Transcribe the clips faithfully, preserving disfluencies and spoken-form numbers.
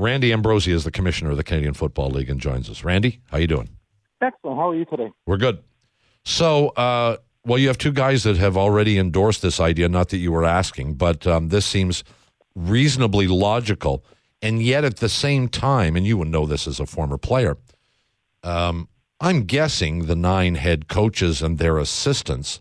Randy Ambrosie is the commissioner of the Canadian Football League and joins us. Randy, how you doing? Excellent. How are you today? We're good. So, uh, well, you have two guys that have already endorsed this idea, not that you were asking, but um, this seems reasonably logical. And yet at the same time, and you would know this as a former player, um, I'm guessing the nine head coaches and their assistants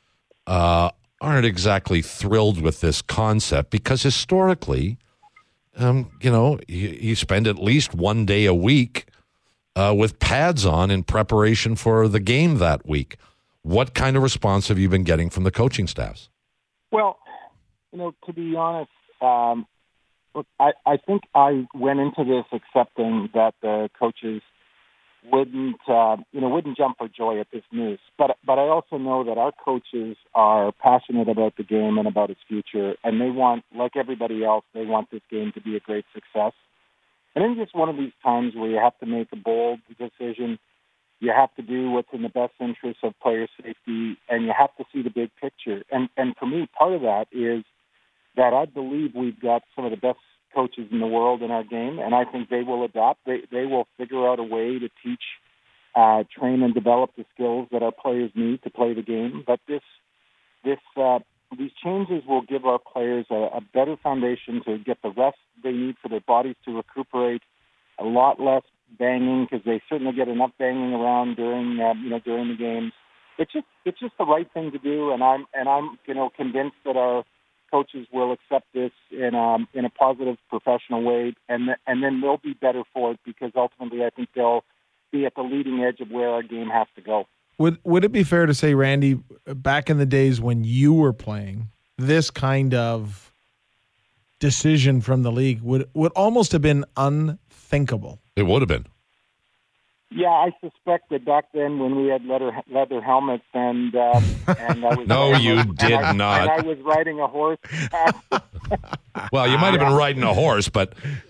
uh, aren't exactly thrilled with this concept because historically, um, you know, you, you spend at least one day a week uh, with pads on in preparation for the game that week. What kind of response have you been getting from the coaching staffs? Well, you know, to be honest, um, look, I, I think I went into this accepting that the coaches wouldn't, uh, you know, wouldn't jump for joy at this news. But but I also know that our coaches are passionate about the game and about its future, and they want, like everybody else, they want this game to be a great success. And it's just one of these times where you have to make a bold decision. You have to do what's in the best interest of player safety, and you have to see the big picture. And and for me, part of that is that I believe we've got some of the best coaches in the world in our game, and I think they will adapt. They they will figure out a way to teach, uh, train, and develop the skills that our players need to play the game. But this this uh, these changes will give our players a, a better foundation to get the rest they need for their bodies to recuperate. A lot less banging, because they certainly get enough banging around during uh, you know during the games. It's just it's just the right thing to do, and I'm and I'm you know convinced that our coaches will accept this in um in a positive, professional way, and th- and then they'll be better for it because ultimately I think they'll be at the leading edge of where our game has to go. Would would it be fair to say, Randy, back in the days when you were playing, this kind of decision from the league would would almost have been unthinkable? It would have been. Yeah, I suspect that back then when we had leather leather helmets and uh, and I was no, you a, did and I, not. And I was riding a horse. Well, you might have been riding a horse, but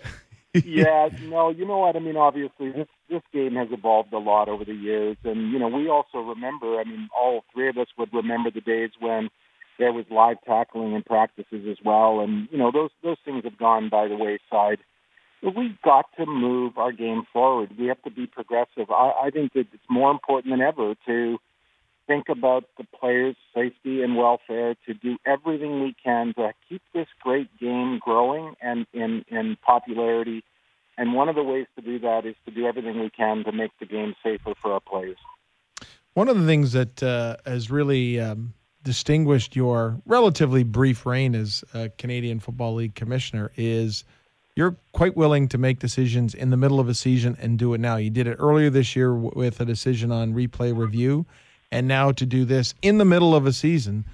yeah, no, you know what I mean. Obviously, this this game has evolved a lot over the years, and you know we also remember. I mean, all three of us would remember the days when there was live tackling in practices as well, and you know those those things have gone by the wayside. We've got to move our game forward. We have to be progressive. I, I think that it's more important than ever to think about the players' safety and welfare, to do everything we can to keep this great game growing and in, in popularity. And one of the ways to do that is to do everything we can to make the game safer for our players. One of the things that uh, has really um, distinguished your relatively brief reign as uh, Canadian Football League commissioner is you're quite willing to make decisions in the middle of a season and do it now. You did it earlier this year w- with a decision on replay review, and now to do this in the middle of a season.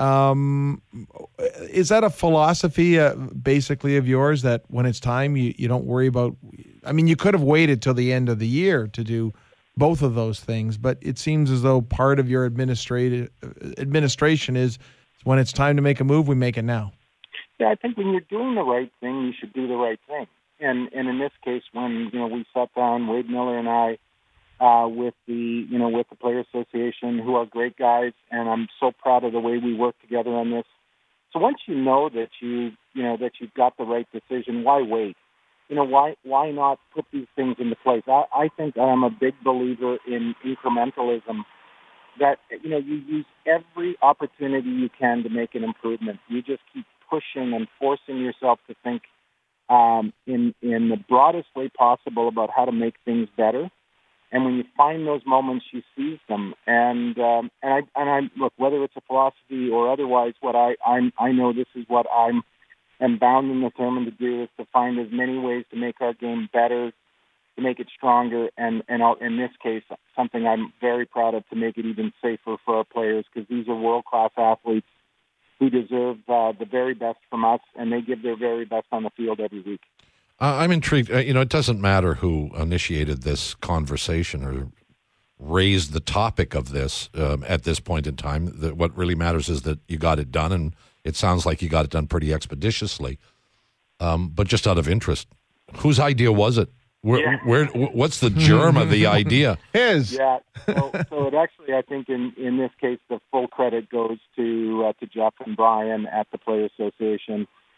Um, is that a philosophy uh, basically of yours, that when it's time, you, you don't worry about – I mean, you could have waited till the end of the year to do both of those things, but it seems as though part of your administrative administration is when it's time to make a move, we make it now. Yeah, I think when you're doing the right thing, you should do the right thing. And and in this case, when you know we sat down, Wade Miller and I, uh, with the you know with the Player Association, who are great guys, and I'm so proud of the way we work together on this. So once you know that you you know that you've got the right decision, why wait? You know why why not put these things into place? I, I think I'm a big believer in incrementalism. That you know you use every opportunity you can to make an improvement. You just keep pushing and forcing yourself to think um, in in the broadest way possible about how to make things better. And when you find those moments, you seize them. And um, and I and I look, whether it's a philosophy or otherwise, what I I'm, I know this is what I'm am bound and determined to do, is to find as many ways to make our game better, to make it stronger, and and I'll, in this case, something I'm very proud of, to make it even safer for our players, because these are world class athletes who deserve uh, the very best from us, and they give their very best on the field every week. Uh, I'm intrigued. Uh, you know, it doesn't matter who initiated this conversation or raised the topic of this um, at this point in time. The, what really matters is that you got it done, and it sounds like you got it done pretty expeditiously. Um, but just out of interest, whose idea was it? Where, yeah. where, what's the germ of the idea? His. Yeah. So, so it actually, I think in, in this case, the full credit goes to uh, to Jeff and Brian at the Player Association,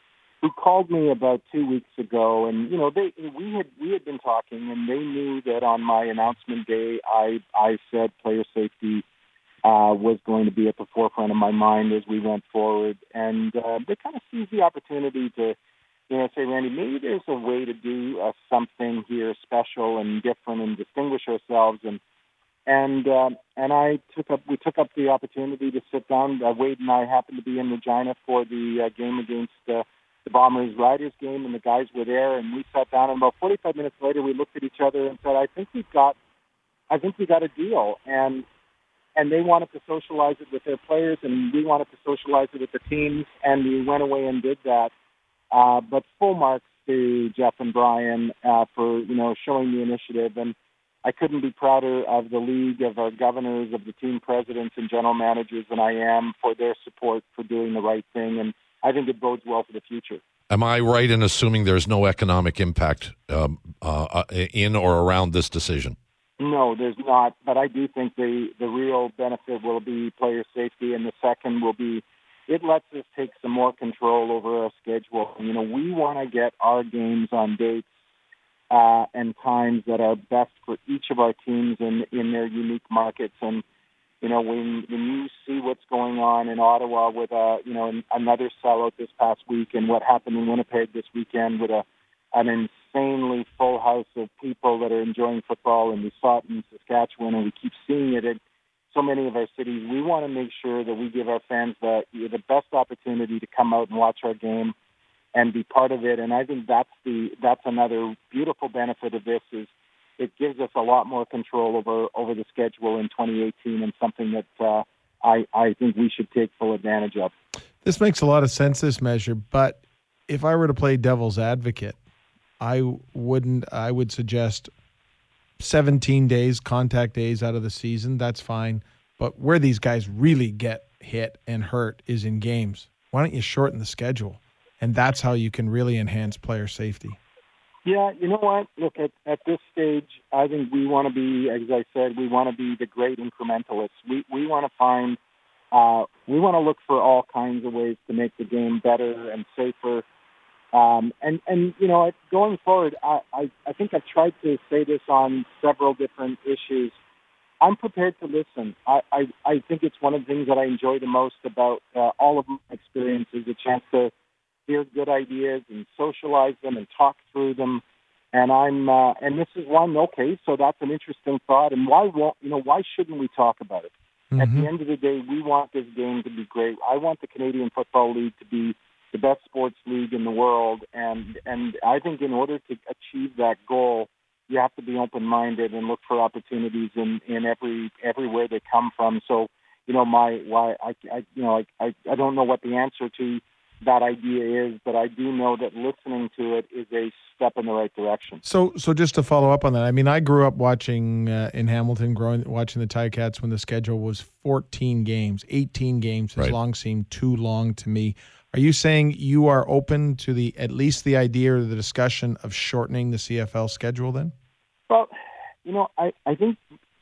who called me about two weeks ago, and you know, they we had we had been talking, and they knew that on my announcement day, I I said player safety uh, was going to be at the forefront of my mind as we went forward, and uh, they kind of seized the opportunity to, you know, say, Randy, maybe there's a way to do uh, something here special and different and distinguish ourselves, and and uh, and I took up we took up the opportunity to sit down. Uh, Wade and I happened to be in Regina for the uh, game against uh, the Bombers Riders game, and the guys were there, and we sat down, and about forty-five minutes later, we looked at each other and said, I think we've got, I think we got a deal, and and they wanted to socialize it with their players, and we wanted to socialize it with the teams, and we went away and did that. Uh, but full marks to Jeff and Brian uh, for, you know, showing the initiative, and I couldn't be prouder of the league, of our governors, of the team presidents and general managers than I am for their support for doing the right thing, and I think it bodes well for the future. Am I right in assuming there's no economic impact um, uh, in or around this decision? No, there's not. But I do think the, the real benefit will be player safety, and the second will be it lets us take some more control over our schedule. You know, we want to get our games on dates uh, and times that are best for each of our teams in, in their unique markets. And you know, when when you see what's going on in Ottawa with a, you know, another sellout this past week, and what happened in Winnipeg this weekend with a an insanely full house of people that are enjoying football, and we saw it in Saskatchewan, and we keep seeing it in so many of our cities, we want to make sure that we give our fans the the best opportunity to come out and watch our game and be part of it. And I think that's the that's another beautiful benefit of this is it gives us a lot more control over, over the schedule in twenty eighteen, and something that uh, I, I think we should take full advantage of. This makes a lot of sense, this measure, but if I were to play devil's advocate, I wouldn't. I would suggest seventeen days, contact days out of the season. That's fine. But where these guys really get hit and hurt is in games. Why don't you shorten the schedule? And that's how you can really enhance player safety. Yeah, you know what? Look, at, at this stage, I think we want to be, as I said, we want to be the great incrementalists. We we want to find, uh, we want to look for all kinds of ways to make the game better and safer. Um, and, and, you know, going forward, I, I, I think I've tried to say this on several different issues. I'm prepared to listen. I, I, I think it's one of the things that I enjoy the most about uh, all of my experiences, a chance to hear good ideas and socialize them and talk through them. And I'm, uh, and this is one, okay, so that's an interesting thought. And why won't, you know, why shouldn't we talk about it? Mm-hmm. At the end of the day, we want this game to be great. I want the Canadian Football League to be the best sports league in the world. And, and I think in order to achieve that goal, you have to be open-minded and look for opportunities in, in every, everywhere they come from. So, you know, my, why, I, I you know, I, I, I don't know what the answer to that idea is, but I do know that listening to it is a step in the right direction. So, so just to follow up on that, I mean, I grew up watching uh, in Hamilton, growing watching the Ticats when the schedule was fourteen games, eighteen games. As right. long seemed too long to me. Are you saying you are open to the at least the idea or the discussion of shortening the C F L schedule? Then, well, you know, I, I think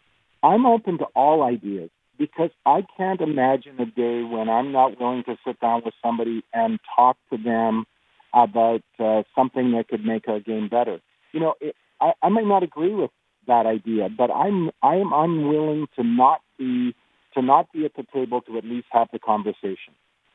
I'm open to all ideas. Because I can't imagine a day when I'm not willing to sit down with somebody and talk to them about uh, something that could make our game better. You know, it, I, I might not agree with that idea, but I'm I am unwilling to not be to not be at the table to at least have the conversation.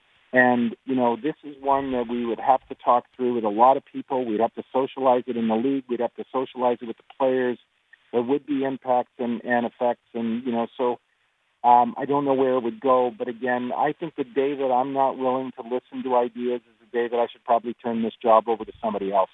And you know, this is one that we would have to talk through with a lot of people. We'd have to socialize it in the league. We'd have to socialize it with the players. There would be impacts and, and effects, and you know, so. Um, I don't know where it would go, but again, I think the day that I'm not willing to listen to ideas is the day that I should probably turn this job over to somebody else.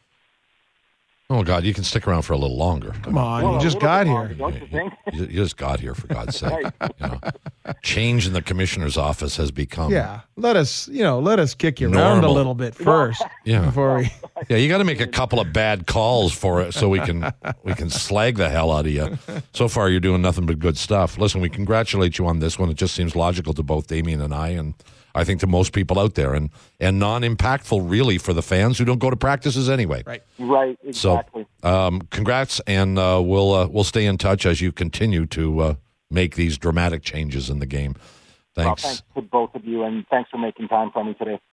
Oh, God, you can stick around for a little longer. Come on, well, you just got here. Longer, don't you think? You, you just got here, for God's sake. Right. You know, change in the commissioner's office has become yeah. Let us, you know, let us kick you normal. around a little bit first. Yeah, before we. Yeah, you got to make a couple of bad calls for it so we can we can slag the hell out of you. So far, you're doing nothing but good stuff. Listen, we congratulate you on this one. It just seems logical to both Damien and I, and I think to most people out there, and and non-impactful really for the fans who don't go to practices anyway. Right, right, exactly. So, um, congrats, and uh, we'll uh, we'll stay in touch as you continue to uh, make these dramatic changes in the game. Thanks. Well, thanks to both of you, and thanks for making time for me today.